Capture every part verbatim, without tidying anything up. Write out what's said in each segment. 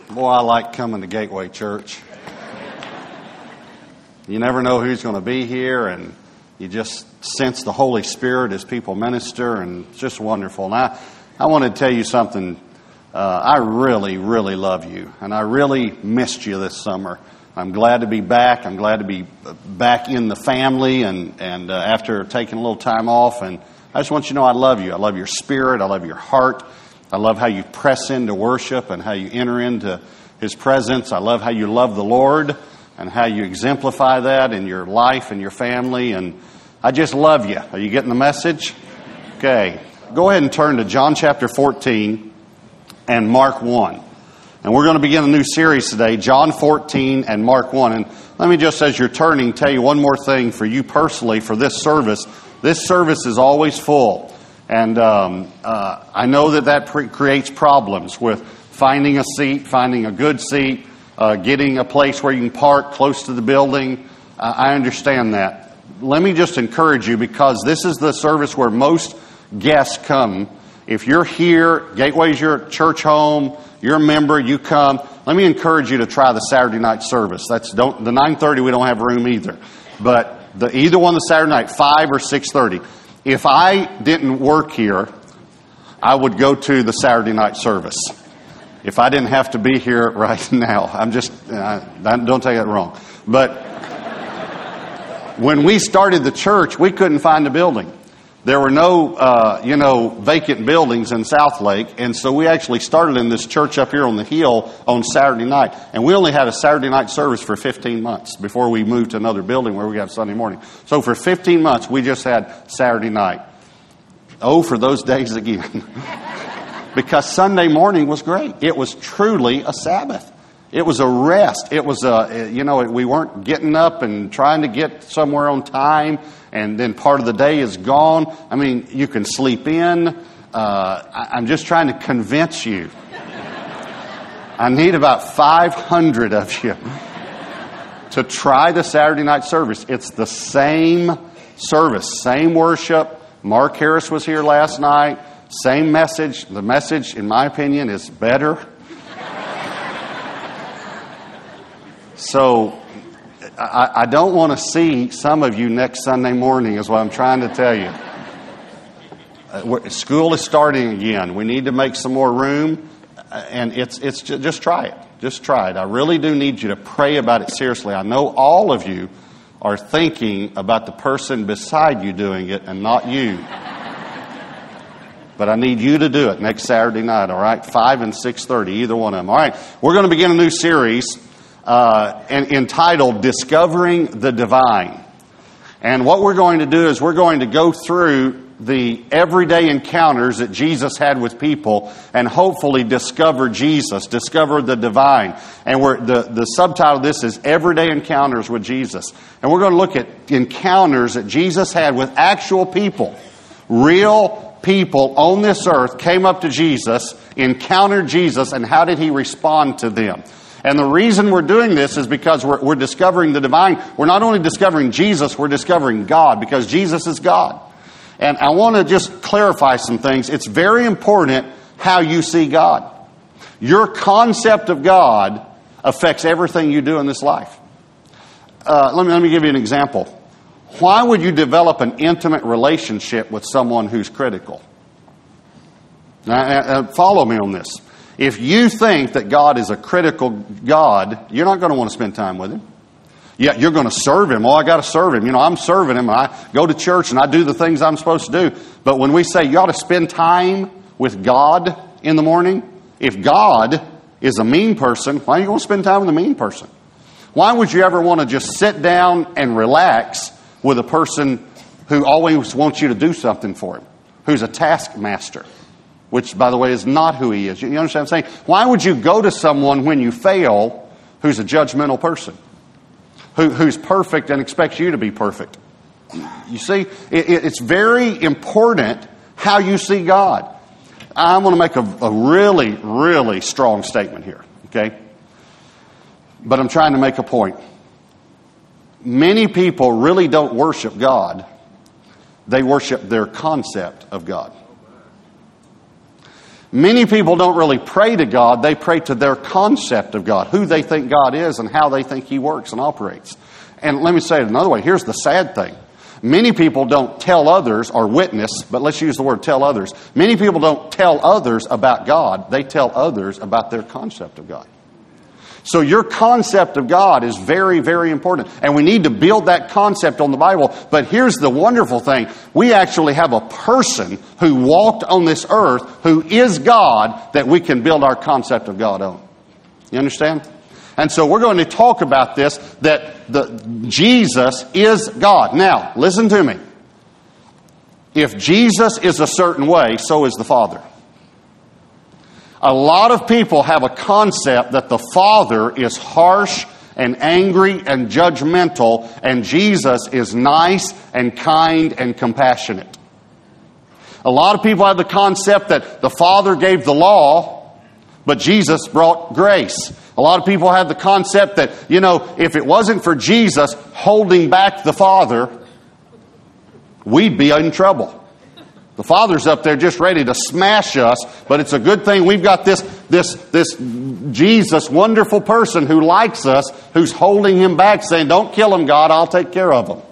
Boy, I like coming to Gateway Church. You never know who's going to be here, and you just sense the Holy Spirit as people minister, and it's just wonderful. And I, I want to tell you something. Uh, I really, really love you, and I really missed you this summer. I'm glad to be back. I'm glad to be back in the family, and, and uh, after taking a little time off. And I just want you to know I love you. I love your spirit. I love your heart. I love how you press into worship and how you enter into His presence. I love how you love the Lord and how you exemplify that in your life and your family. And I just love you. Are you getting the message? Okay. Go ahead and turn to John chapter fourteen and Mark one. And we're going to begin a new series today, John fourteen and Mark one. And let me just, as you're turning, tell you one more thing for you personally for this service. This service is always full. And um, uh, I know that that pre- creates problems with finding a seat, finding a good seat, uh, getting a place where you can park close to the building. Uh, I understand that. Let me just encourage you, because this is the service where most guests come. If you're here, Gateway's your church home, you're a member, you come. Let me encourage you to try the Saturday night service. That's don't the nine thirty, we don't have room either. But the either one the Saturday night, five or six thirty. If I didn't work here, I would go to the Saturday night service. If I didn't have to be here right now, I'm just, uh, don't take that wrong. But when we started the church, we couldn't find a building. There were no, uh, you know, vacant buildings in Southlake. And so we actually started in this church up here on the hill on Saturday night. And we only had a Saturday night service for fifteen months before we moved to another building where we have Sunday morning. So for fifteen months, we just had Saturday night. Oh, for those days again. Because Sunday morning was great. It was truly a Sabbath. It was a rest. It was a, you know, we weren't getting up and trying to get somewhere on time, and then part of the day is gone. I mean, you can sleep in. Uh, I'm just trying to convince you. I need about five hundred of you to try the Saturday night service. It's the same service, same worship. Mark Harris was here last night. Same message. The message, in my opinion, is better. So, I, I don't want to see some of you next Sunday morning, is what I'm trying to tell you. Uh, school is starting again. We need to make some more room, and it's it's just, just try it. Just try it. I really do need you to pray about it seriously. I know all of you are thinking about the person beside you doing it and not you. But I need you to do it next Saturday night, all right? five and six thirty, either one of them. All right, we're going to begin a new series uh, entitled Discovering the Divine. And what we're going to do is we're going to go through the everyday encounters that Jesus had with people and hopefully discover Jesus, discover the divine. And we're, the, the subtitle of this is Everyday Encounters with Jesus. And we're going to look at encounters that Jesus had with actual people, real people on this earth came up to Jesus, encountered Jesus, and how did He respond to them? And the reason we're doing this is because we're, we're discovering the divine. We're not only discovering Jesus, we're discovering God, because Jesus is God. And I want to just clarify some things. It's very important how you see God. Your concept of God affects everything you do in this life. Uh, let me, let me give you an example. Why would you develop an intimate relationship with someone who's critical? Now, uh, follow me on this. If you think that God is a critical God, you're not going to want to spend time with Him. Yeah, you're going to serve Him. Oh, I got to serve Him. You know, I'm serving Him. I go to church and I do the things I'm supposed to do. But when we say you ought to spend time with God in the morning, if God is a mean person, why are you going to spend time with a mean person? Why would you ever want to just sit down and relax with a person who always wants you to do something for him, who's a taskmaster, which, by the way, is not who he is? You understand what I'm saying? Why would you go to someone when you fail who's a judgmental person, who, who's perfect and expects you to be perfect? You see, it, it's very important how you see God. I'm going to make a, a really, really strong statement here, okay? But I'm trying to make a point. Many people really don't worship God. They worship their concept of God. Many people don't really pray to God. They pray to their concept of God, who they think God is and how they think He works and operates. And let me say it another way. Here's the sad thing. Many people don't tell others or witness, but let's use the word tell others. Many people don't tell others about God. They tell others about their concept of God. So your concept of God is very, very important. And we need to build that concept on the Bible. But here's the wonderful thing. We actually have a person who walked on this earth who is God that we can build our concept of God on. You understand? And so we're going to talk about this, that the Jesus is God. Now, listen to me. If Jesus is a certain way, so is the Father. A lot of people have a concept that the Father is harsh and angry and judgmental, and Jesus is nice and kind and compassionate. A lot of people have the concept that the Father gave the law, but Jesus brought grace. A lot of people have the concept that, you know, if it wasn't for Jesus holding back the Father, we'd be in trouble. The Father's up there just ready to smash us, but it's a good thing we've got this, this, this Jesus, wonderful person who likes us, who's holding Him back, saying, don't kill him, God, I'll take care of him.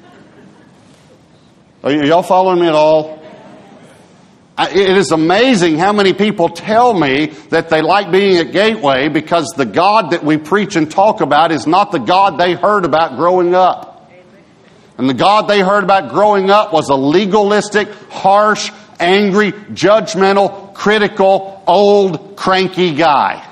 Are y'all following me at all? It is amazing how many people tell me that they like being at Gateway because the God that we preach and talk about is not the God they heard about growing up. And the God they heard about growing up was a legalistic, harsh, angry, judgmental, critical, old, cranky guy.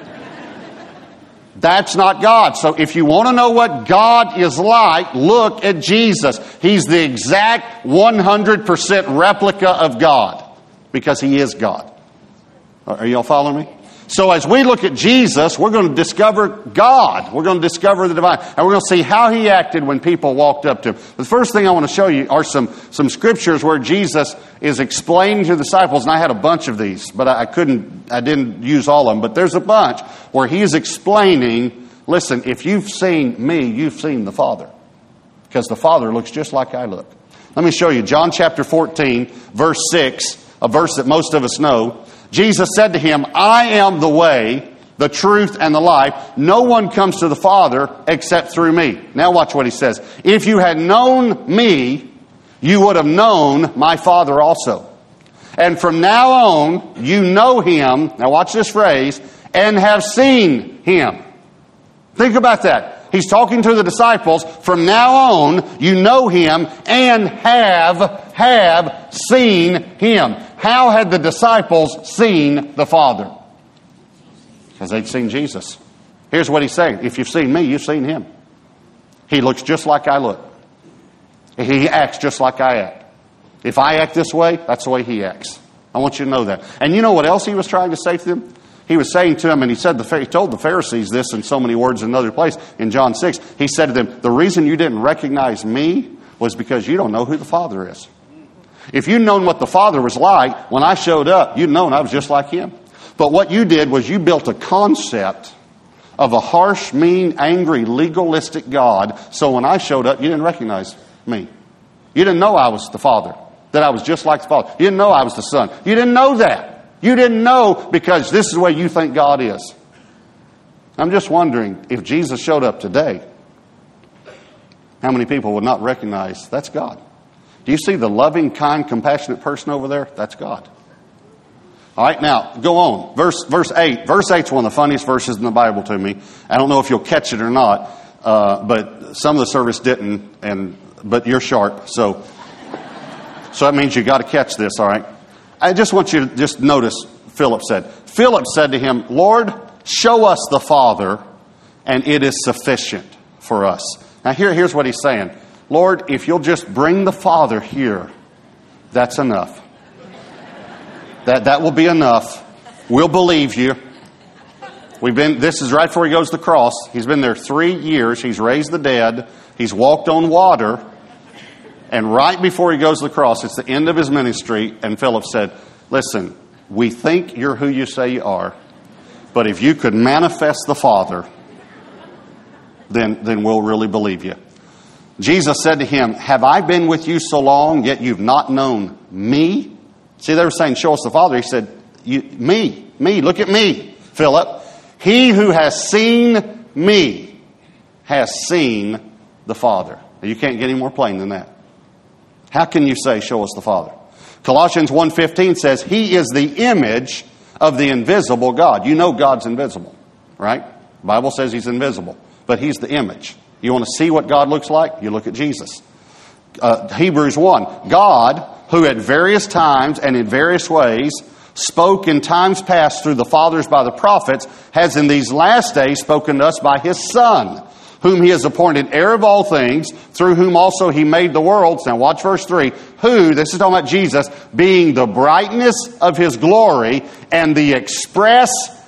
That's not God. So if you want to know what God is like, look at Jesus. He's the exact one hundred percent replica of God. Because He is God. Are y'all following me? So as we look at Jesus, we're going to discover God. We're going to discover the divine. And we're going to see how He acted when people walked up to Him. The first thing I want to show you are some, some scriptures where Jesus is explaining to the disciples. And I had a bunch of these, but I couldn't, I didn't use all of them. But there's a bunch where He is explaining, listen, if you've seen me, you've seen the Father. Because the Father looks just like I look. Let me show you. John chapter fourteen, verse six. A verse that most of us know. Jesus said to him, I am the way, the truth, and the life. No one comes to the Father except through me. Now watch what He says. If you had known me, you would have known my Father also. And from now on, you know Him. Now watch this phrase. And have seen Him. Think about that. He's talking to the disciples. From now on, you know Him and have, have seen Him. How had the disciples seen the Father? Because they'd seen Jesus. Here's what He's saying. If you've seen me, you've seen Him. He looks just like I look. He acts just like I act. If I act this way, that's the way He acts. I want you to know that. And you know what else He was trying to say to them? He was saying to them, and he said, the, he told the Pharisees this in so many words in another place. In John six, He said to them, the reason you didn't recognize me was because you don't know who the Father is. If you'd known what the Father was like, when I showed up, you'd known I was just like Him. But what you did was you built a concept of a harsh, mean, angry, legalistic God. So when I showed up, you didn't recognize me. You didn't know I was the Father, that I was just like the Father. You didn't know I was the Son. You didn't know that. You didn't know because this is the way you think God is. I'm just wondering if Jesus showed up today, how many people would not recognize that's God? Do you see the loving, kind, compassionate person over there? That's God. All right, now, go on. Verse verse eight. Verse eight is one of the funniest verses in the Bible to me. I don't know if you'll catch it or not, uh, but some of the service didn't, and but you're sharp, so so that means you got to catch this, all right? I just want you to just notice, Philip said. Philip said to Him, Lord, show us the Father, and it is sufficient for us. Now here, here's what he's saying. Lord, if you'll just bring the Father here, that's enough. That, that will be enough. We'll believe you. We've been, this is right before He goes to the cross. He's been there three years. He's raised the dead. He's walked on water. And right before He goes to the cross, it's the end of His ministry, and Philip said, listen, we think you're who you say you are, but if you could manifest the Father, then, then we'll really believe you. Jesus said to him, have I been with you so long, yet you've not known me? See, they were saying, show us the Father. He said, You, me, me, look at me, Philip. He who has seen me has seen the Father. You can't get any more plain than that. How can you say, show us the Father? Colossians one fifteen says, He is the image of the invisible God. You know God's invisible, right? The Bible says He's invisible, but He's the image. You want to see what God looks like? You look at Jesus. Uh, Hebrews one, God, who at various times and in various ways spoke in times past through the fathers by the prophets, has in these last days spoken to us by His Son, whom He has appointed heir of all things, through whom also He made the worlds. Now watch verse three. Who, this is talking about Jesus, being the brightness of His glory and the express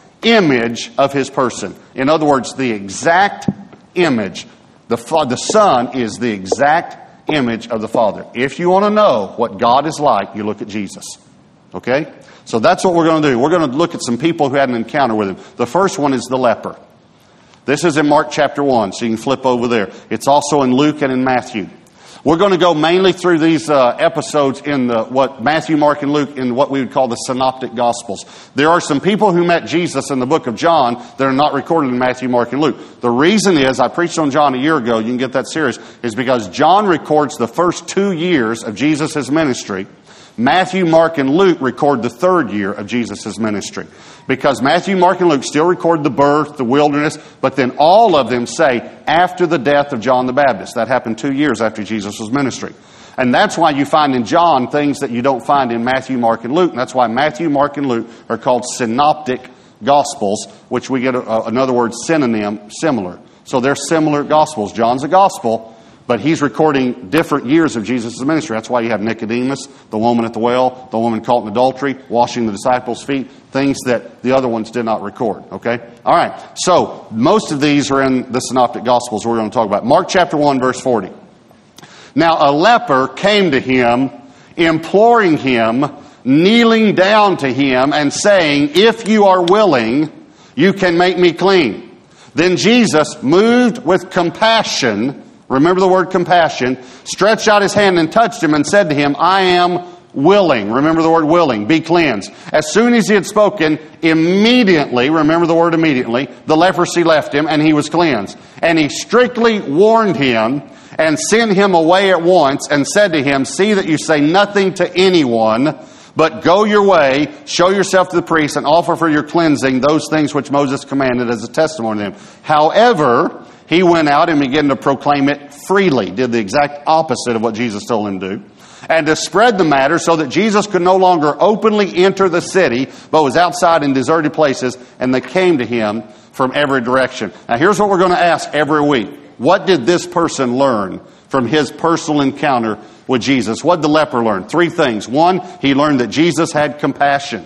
image of His person. In other words, the exact image. The, the Son is the exact image of the Father. If you want to know what God is like, you look at Jesus. Okay? So that's what we're going to do. We're going to look at some people who had an encounter with Him. The first one is the leper. This is in Mark chapter one, so you can flip over there. It's also in Luke and in Matthew. We're going to go mainly through these uh, episodes in the, what Matthew, Mark, and Luke in what we would call the Synoptic Gospels. There are some people who met Jesus in the book of John that are not recorded in Matthew, Mark, and Luke. The reason is, I preached on John a year ago, you can get that series, is because John records the first two years of Jesus' ministry. Matthew, Mark, and Luke record the third year of Jesus' ministry. Because Matthew, Mark, and Luke still record the birth, the wilderness, but then all of them say after the death of John the Baptist. That happened two years after Jesus' ministry. And that's why you find in John things that you don't find in Matthew, Mark, and Luke. And that's why Matthew, Mark, and Luke are called synoptic gospels, which we get, a, another word, synonym, similar. So they're similar gospels. John's a gospel, but he's recording different years of Jesus' ministry. That's why you have Nicodemus, the woman at the well, the woman caught in adultery, washing the disciples' feet, things that the other ones did not record. Okay? All right. So, most of these are in the Synoptic Gospels we're going to talk about. Mark chapter one, verse forty. Now, a leper came to Him, imploring Him, kneeling down to Him, and saying, If you are willing, you can make me clean. Then Jesus, moved with compassion, remember the word compassion, stretched out His hand and touched him and said to him, I am willing. Remember the word willing. Be cleansed. As soon as He had spoken, immediately, remember the word immediately, the leprosy left him and he was cleansed. And He strictly warned him and sent him away at once and said to him, See that you say nothing to anyone, but go your way, show yourself to the priest, and offer for your cleansing those things which Moses commanded as a testimony to them. However, he went out and began to proclaim it freely. Did the exact opposite of what Jesus told him to do. And to spread the matter so that Jesus could no longer openly enter the city, but was outside in deserted places, and they came to Him from every direction. Now here's what we're going to ask every week. What did this person learn from his personal encounter with Jesus? What did the leper learn? Three things. One, he learned that Jesus had compassion.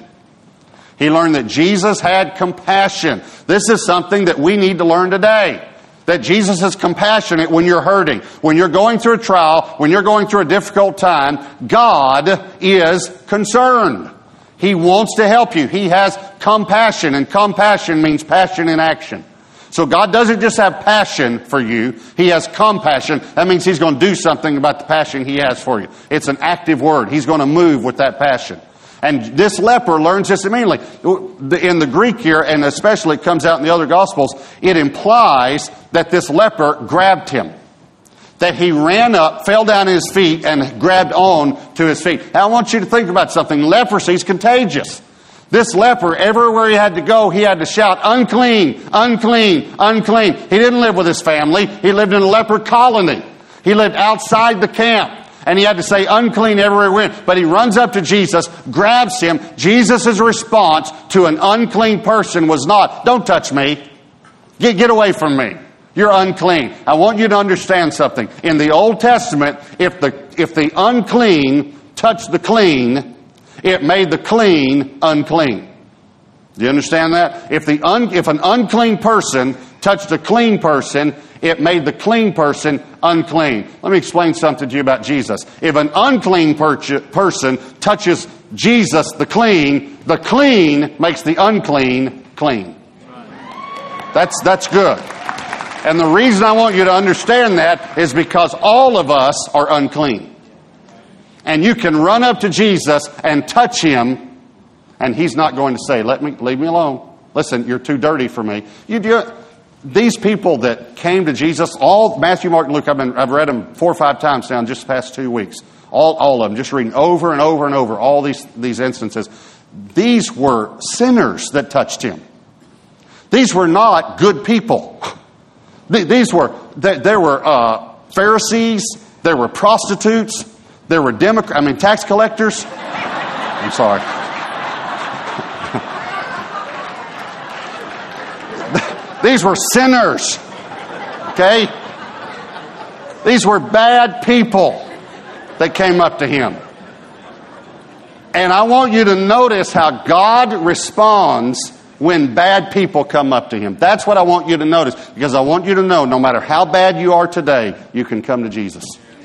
He learned that Jesus had compassion. This is something that we need to learn today. That Jesus is compassionate when you're hurting. When you're going through a trial, when you're going through a difficult time, God is concerned. He wants to help you. He has compassion, and compassion means passion in action. So God doesn't just have passion for you. He has compassion. That means He's going to do something about the passion He has for you. It's an active word. He's going to move with that passion. And this leper learns this immediately. In the Greek here, and especially it comes out in the other Gospels, it implies that this leper grabbed him. That he ran up, fell down at his feet, and grabbed on to his feet. Now, I want you to think about something. Leprosy is contagious. This leper, everywhere he had to go, he had to shout, unclean, unclean, unclean. He didn't live with his family. He lived in a leper colony. He lived outside the camp. And he had to say unclean everywhere he went. But he runs up to Jesus, grabs him. Jesus' response to an unclean person was not, don't touch me. Get, get away from me. You're unclean. I want you to understand something. In the Old Testament, if the, if the unclean touched the clean, it made the clean unclean. Do you understand that? If the un, if an unclean person touched a clean person, it made the clean person unclean. Let me explain something to you about Jesus. If an unclean per- person touches Jesus, the clean, the clean makes the unclean clean. That's, that's good. And the reason I want you to understand that is because all of us are unclean. And you can run up to Jesus and touch Him, And he's not going to say, let me, leave me alone. Listen, you're too dirty for me. You do it. These people that came to Jesus, all Matthew, Mark, and Luke, I've, been, I've read them four or five times now in just the past two weeks. All, all of them, just reading over and over and over all these, these instances. These were sinners that touched him. These were not good people. These were, there were uh, Pharisees, there were prostitutes, there were Democrats, I mean tax collectors. I'm sorry. These were sinners. Okay? These were bad people that came up to him. And I want you to notice how God responds when bad people come up to him. That's what I want you to notice. Because I want you to know, no matter how bad you are today, you can come to Jesus.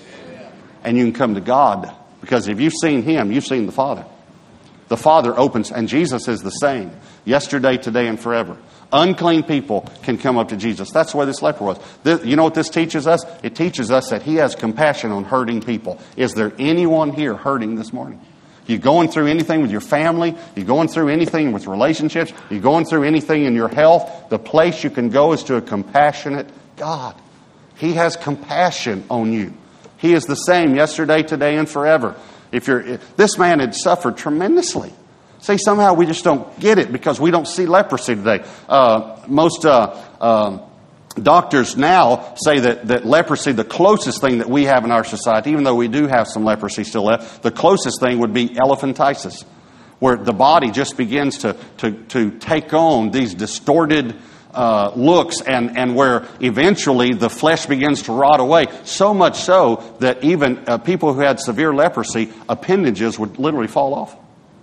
And you can come to God. Because if you've seen him, you've seen the Father. The Father opens, and Jesus is the same. Yesterday, today, and forever. Unclean people can come up to Jesus. That's where this leper was. This, you know what this teaches us? It teaches us that he has compassion on hurting people. Is there anyone here hurting this morning? You going through anything with your family? You going through anything with relationships? You going through anything in your health? The place you can go is to a compassionate God. He has compassion on you. He is the same yesterday, today, and forever. If you're, this man had suffered tremendously. See, somehow we just don't get it because we don't see leprosy today. Uh, most uh, uh, doctors now say that, that leprosy, the closest thing that we have in our society, even though we do have some leprosy still left, the closest thing would be elephantiasis, where the body just begins to, to, to take on these distorted uh, looks and, and where eventually the flesh begins to rot away. So much so that even uh, people who had severe leprosy, appendages would literally fall off.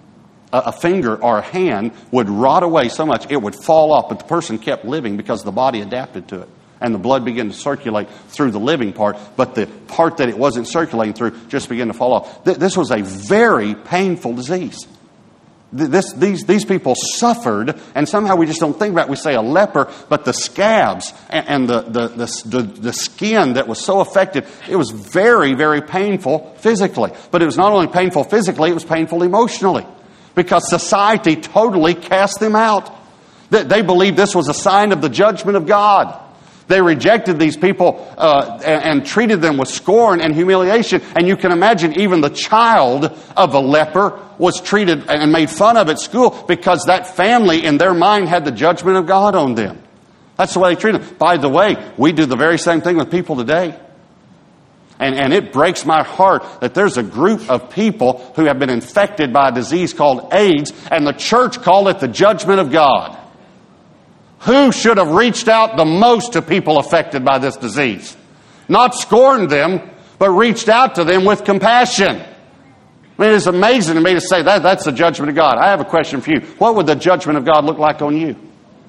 A finger or a hand would rot away so much it would fall off, but the person kept living because the body adapted to it. And the blood began to circulate through the living part, but the part that it wasn't circulating through just began to fall off. This was a very painful disease. This, these, these people suffered, and somehow we just don't think about it. We say a leper, but the scabs and, and the, the, the, the, the skin that was so affected, it was very, very painful physically. But it was not only painful physically, it was painful emotionally. Because society totally cast them out. They believed this was a sign of the judgment of God. They rejected these people uh, and, and treated them with scorn and humiliation. And you can imagine even the child of a leper was treated and made fun of at school because that family in their mind had the judgment of God on them. That's the way they treated them. By the way, we do the very same thing with people today. And, and it breaks my heart that there's a group of people who have been infected by a disease called AIDS, and the church called it the judgment of God. Who should have reached out the most to people affected by this disease? Not scorned them, but reached out to them with compassion. I mean, it's amazing to me to say that that's the judgment of God. I have a question for you. What would the judgment of God look like on you?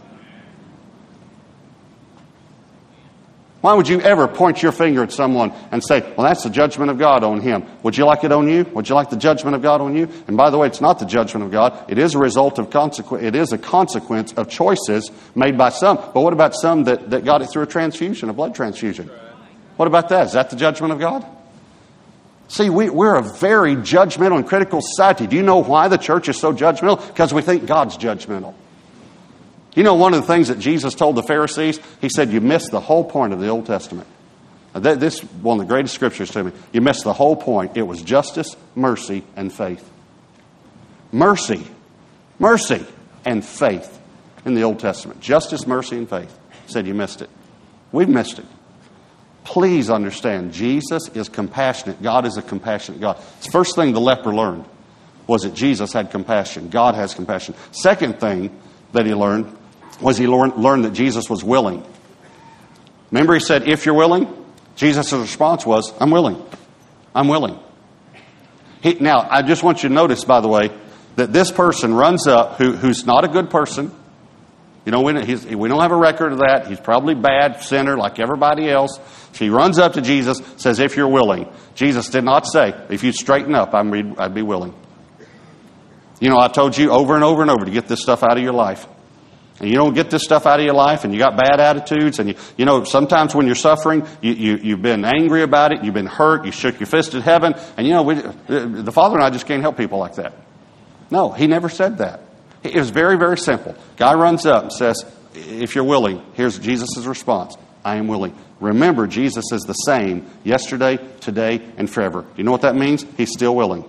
Why would you ever point your finger at someone and say, well, that's the judgment of God on him? Would you like it on you? Would you like the judgment of God on you? And by the way, it's not the judgment of God. It is a result of consequence. It is a consequence of choices made by some. But what about some that, that got it through a transfusion, a blood transfusion? What about that? Is that the judgment of God? See, we, we're a very judgmental and critical society. Do you know why the church is so judgmental? Because we think God's judgmental. You know, one of the things that Jesus told the Pharisees, he said, you missed the whole point of the Old Testament. This is one of the greatest scriptures to me. You missed the whole point. It was justice, mercy, and faith. Mercy, mercy, and faith in the Old Testament. Justice, mercy, and faith. He said you missed it. We've missed it. Please understand, Jesus is compassionate. God is a compassionate God. The first thing the leper learned was that Jesus had compassion. God has compassion. Second thing that he learned was he learned, learned that Jesus was willing. Remember he said, if you're willing? Jesus' response was, I'm willing. I'm willing. He, now, I just want you to notice, by the way, that this person runs up, who, who's not a good person. You know, we, he's, we don't have a record of that. He's probably bad, sinner, like everybody else. She runs up to Jesus, says, if you're willing. Jesus did not say, if you straighten up, I'm, I'd be willing. You know, I told you over and over and over to get this stuff out of your life. And you don't get this stuff out of your life, and you got bad attitudes, and you, you know, sometimes when you're suffering, you, you, you've been angry about it, you've been hurt, you shook your fist at heaven, and you know, we, the Father and I just can't help people like that. No, he never said that. It was very, very simple. Guy runs up and says, if you're willing, here's Jesus' response. I am willing. Remember, Jesus is the same yesterday, today, and forever. Do you know what that means? He's still willing.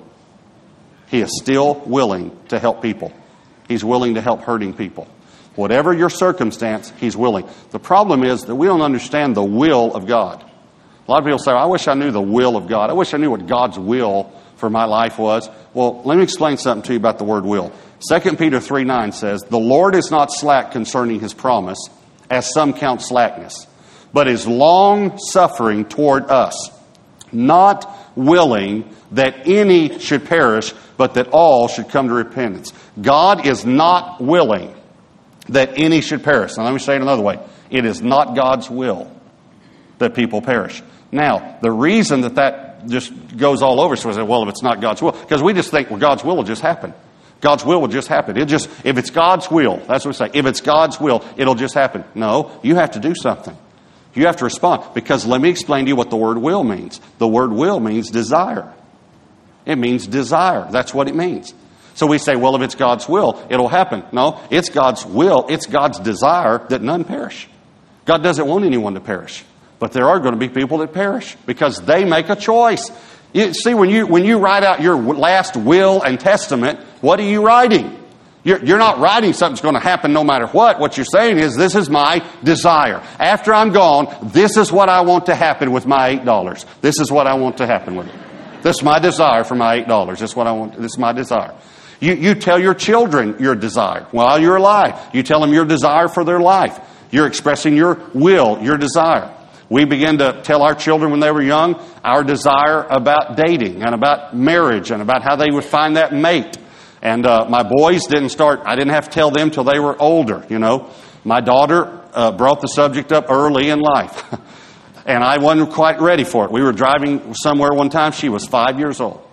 He is still willing to help people. He's willing to help hurting people. Whatever your circumstance, He's willing. The problem is that we don't understand the will of God. A lot of people say, I wish I knew the will of God. I wish I knew what God's will for my life was. Well, let me explain something to you about the word will. Second Peter three nine says, the Lord is not slack concerning His promise, as some count slackness, but is long-suffering toward us, not willing that any should perish, but that all should come to repentance. God is not willing that any should perish. Now let me say it another way. It is not God's will that people perish. Now, the reason that that just goes all over, so we say, well, if it's not God's will, because we just think, well, God's will will just happen. God's will will just happen. It just, if it's God's will, that's what we say. If it's God's will, it'll just happen. No, you have to do something. You have to respond. Because let me explain to you what the word will means. The word will means desire. It means desire. That's what it means. So we say, well, if it's God's will, it'll happen. No, it's God's will. It's God's desire that none perish. God doesn't want anyone to perish. But there are going to be people that perish because they make a choice. You see, when you when you write out your last will and testament, what are you writing? You're, you're not writing something's going to happen no matter what. What you're saying is, this is my desire. After I'm gone, this is what I want to happen with my eight dollars. This is what I want to happen with it. This is my desire for my eight dollars. This is what I want. This is my desire. You, you tell your children your desire while you're alive. You tell them your desire for their life. You're expressing your will, your desire. We began to tell our children when they were young our desire about dating and about marriage and about how they would find that mate. And uh, my boys didn't start, I didn't have to tell them till they were older, you know. My daughter uh, brought the subject up early in life. And I wasn't quite ready for it. We were driving somewhere one time. She was five years old.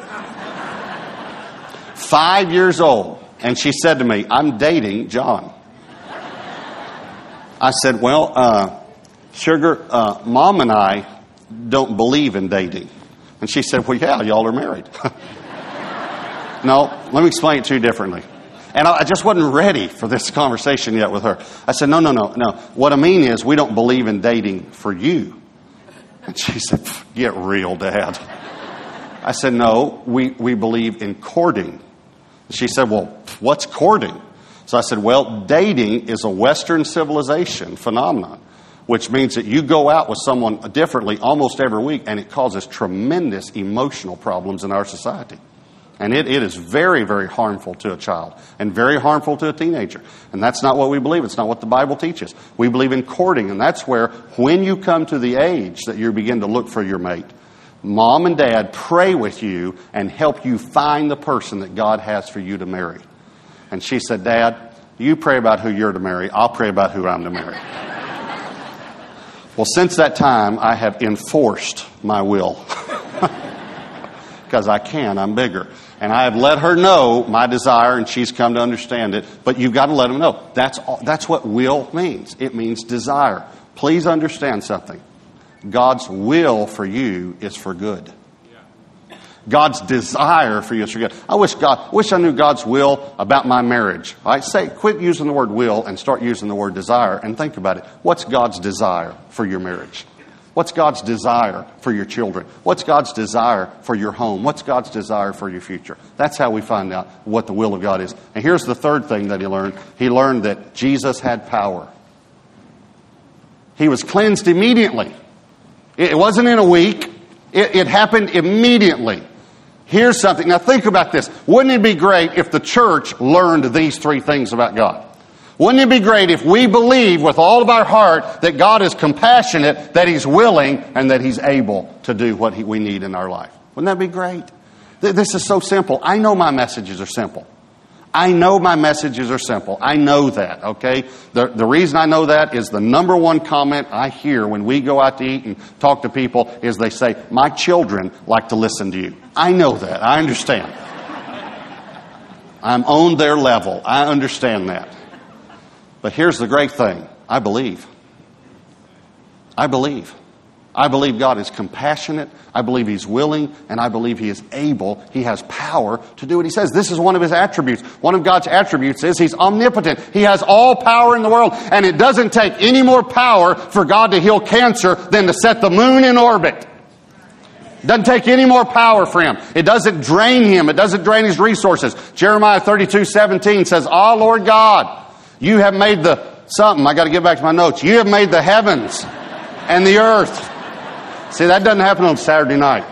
Five years old. And she said to me, I'm dating John. I said, well, uh, Sugar, uh, Mom and I don't believe in dating. And she said, well, yeah, y'all are married. No, let me explain it to you differently. And I just wasn't ready for this conversation yet with her. I said, no, no, no, no. What I mean is, we don't believe in dating for you. And she said, get real, Dad. I said, no, we, we believe in courting. She said, well, what's courting? So I said, well, dating is a Western civilization phenomenon, which means that you go out with someone differently almost every week, and it causes tremendous emotional problems in our society. And it, it is very, very harmful to a child and very harmful to a teenager. And that's not what we believe. It's not what the Bible teaches. We believe in courting, and that's where, when you come to the age that you begin to look for your mate, Mom and Dad pray with you and help you find the person that God has for you to marry. And she said, Dad, you pray about who you're to marry. I'll pray about who I'm to marry. Well, since that time, I have enforced my will. Because I can, I'm bigger. And I have let her know my desire, and she's come to understand it. But you've got to let them know. That's all, that's what will means. It means desire. Please understand something. God's will for you is for good. God's desire for you is for good. I wish God, wish I knew God's will about my marriage. All right, say, quit using the word will and start using the word desire, and think about it. What's God's desire for your marriage? What's God's desire for your children? What's God's desire for your home? What's God's desire for your future? That's how we find out what the will of God is. And here's the third thing that he learned. He learned that Jesus had power. He was cleansed immediately. It wasn't in a week. It, it happened immediately. Here's something. Now think about this. Wouldn't it be great if the church learned these three things about God? Wouldn't it be great if we believe with all of our heart that God is compassionate, that He's willing, and that He's able to do what he, we need in our life? Wouldn't that be great? This is so simple. I know my messages are simple. I know my messages are simple. I know that, okay? The, the reason I know that is the number one comment I hear when we go out to eat and talk to people is they say, my children like to listen to you. I know that. I understand. I'm on their level. I understand that. But here's the great thing. I believe. I believe. I believe God is compassionate. I believe He's willing, and I believe He is able. He has power to do what He says. This is one of His attributes. One of God's attributes is He's omnipotent. He has all power in the world, and it doesn't take any more power for God to heal cancer than to set the moon in orbit. It doesn't take any more power for Him. It doesn't drain Him. It doesn't drain His resources. Jeremiah thirty-two seventeen says, "Ah, Lord God, you have made the..." Something, I got to get back to my notes. "You have made the heavens and the earth." See, that doesn't happen on Saturday night.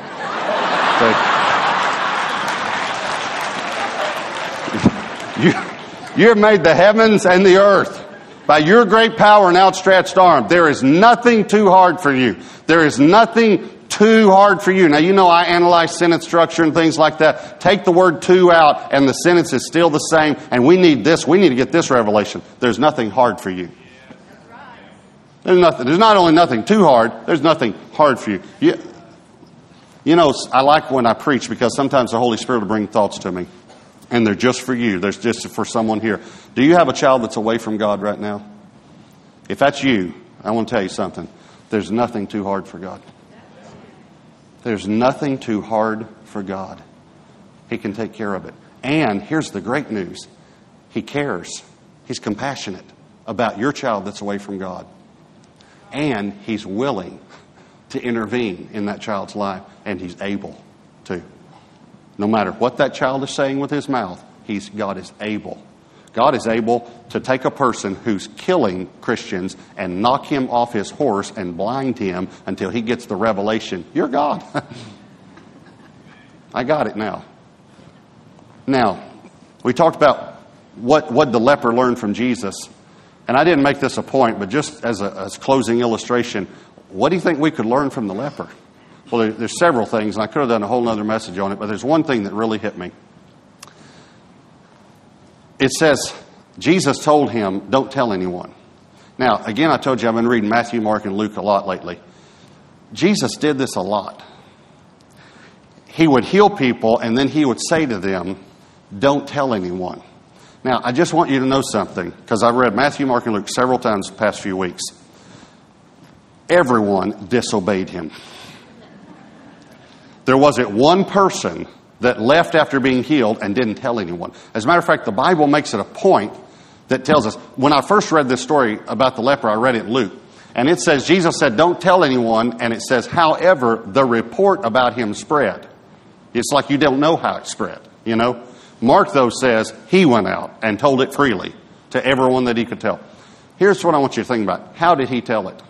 So, you, you have made the heavens and the earth. By your great power and outstretched arm, there is nothing too hard for you. There is nothing too hard for you. Now, you know I analyze sentence structure and things like that. Take the word "to" out, and the sentence is still the same. And we need this. We need to get this revelation. There's nothing hard for you. There's nothing. There's not only nothing too hard, there's nothing hard for you. you. You know, I like when I preach because sometimes the Holy Spirit will bring thoughts to me. And they're just for you. They're just for someone here. Do you have a child that's away from God right now? If that's you, I want to tell you something. There's nothing too hard for God. There's nothing too hard for God. He can take care of it. And here's the great news. He cares. He's compassionate about your child that's away from God. And He's willing to intervene in that child's life. And He's able to. No matter what that child is saying with his mouth, he's, God is able. God is able to take a person who's killing Christians and knock him off his horse and blind him until he gets the revelation. You're God. I got it now. Now, we talked about what, what the leper learned from Jesus. And I didn't make this a point, but just as a as closing illustration, what do you think we could learn from the leper? Well, there, there's several things, and I could have done a whole other message on it, but there's one thing that really hit me. It says, Jesus told him, "Don't tell anyone." Now, again, I told you I've been reading Matthew, Mark, and Luke a lot lately. Jesus did this a lot. He would heal people, and then He would say to them, "Don't tell anyone." Now, I just want you to know something, because I've read Matthew, Mark, and Luke several times the past few weeks. Everyone disobeyed Him. There wasn't one person that left after being healed and didn't tell anyone. As a matter of fact, the Bible makes it a point that tells us. When I first read this story about the leper, I read it in Luke. And it says, Jesus said, "Don't tell anyone." And it says, "However, the report about him spread." It's like you don't know how it spread, you know. Mark, though, says he went out and told it freely to everyone that he could tell. Here's what I want you to think about. How did he tell it?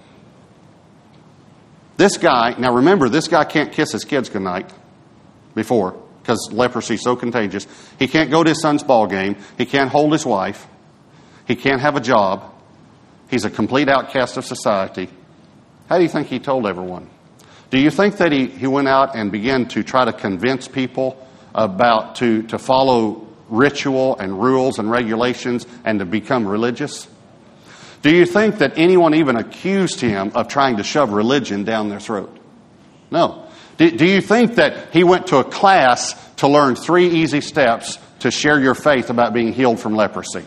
This guy, now remember, this guy can't kiss his kids goodnight before, because leprosy is so contagious. He can't go to his son's ball game. He can't hold his wife. He can't have a job. He's a complete outcast of society. How do you think he told everyone? Do you think that he, he went out and began to try to convince people about to, to follow ritual and rules and regulations and to become religious? Do you think that anyone even accused him of trying to shove religion down their throat? No. Do, do you think that he went to a class to learn three easy steps to share your faith about being healed from leprosy?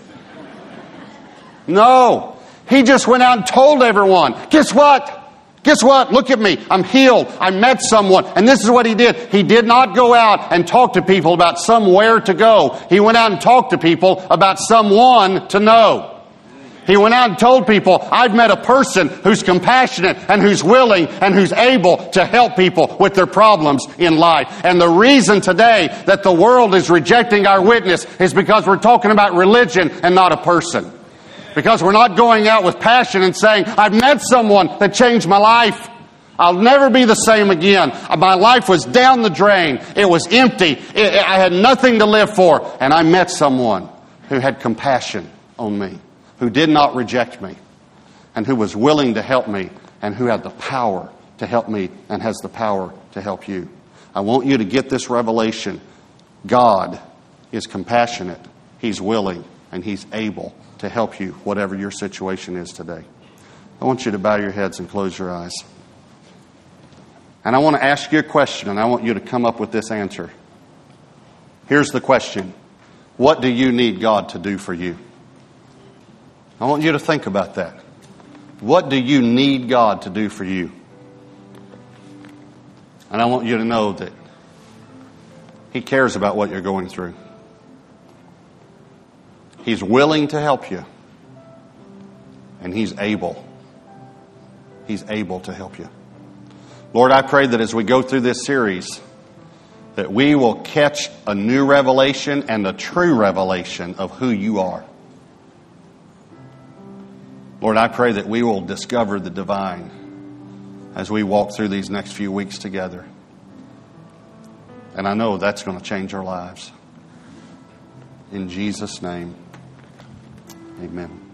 No. He just went out and told everyone, "Guess what? Guess what? Look at me. I'm healed. I met someone." And this is what he did. He did not go out and talk to people about somewhere to go. He went out and talked to people about someone to know. He went out and told people, "I've met a person who's compassionate and who's willing and who's able to help people with their problems in life." And the reason today that the world is rejecting our witness is because we're talking about religion and not a person. Because we're not going out with passion and saying, "I've met someone that changed my life. I'll never be the same again. My life was down the drain. It was empty. It, I had nothing to live for. And I met someone who had compassion on me, who did not reject me, and who was willing to help me, and who had the power to help me and has the power to help you." I want you to get this revelation. God is compassionate. He's willing, and He's able to help you, whatever your situation is today. I want you to bow your heads and close your eyes. And I want to ask you a question, and I want you to come up with this answer. Here's the question. What do you need God to do for you? I want you to think about that. What do you need God to do for you? And I want you to know that He cares about what you're going through. He's willing to help you. And He's able. He's able to help you. Lord, I pray that as we go through this series, that we will catch a new revelation and a true revelation of who You are. Lord, I pray that we will discover the divine as we walk through these next few weeks together. And I know that's going to change our lives. In Jesus' name, amen.